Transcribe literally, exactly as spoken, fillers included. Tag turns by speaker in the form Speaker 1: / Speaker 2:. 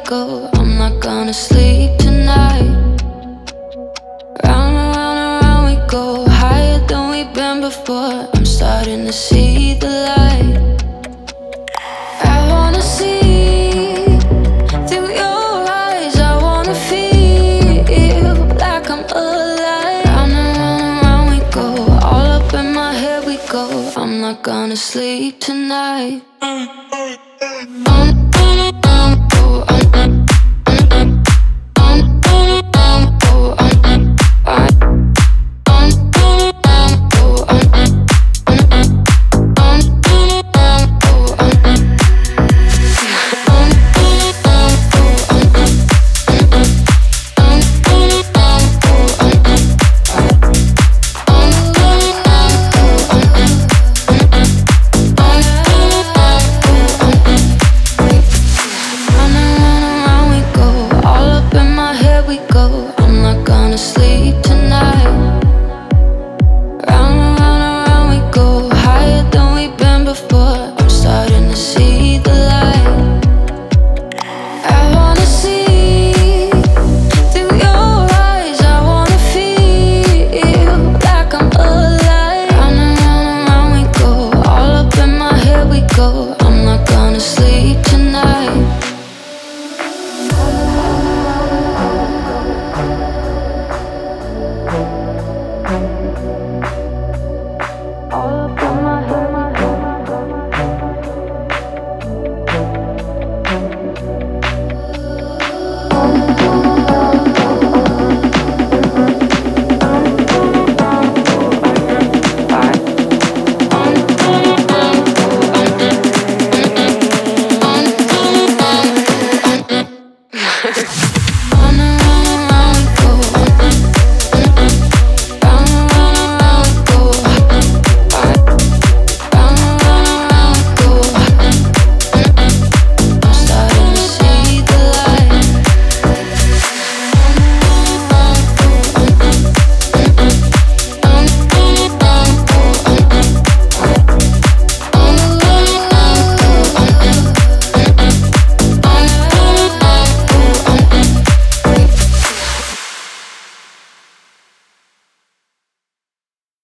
Speaker 1: go. I'm not gonna sleep tonight. Round and round and round we go, higher than we've been before. I'm starting to see the light. I wanna see through your eyes. I wanna feel like I'm alive. Round and round and round we go, all up in my head we go. I'm not gonna sleep tonight.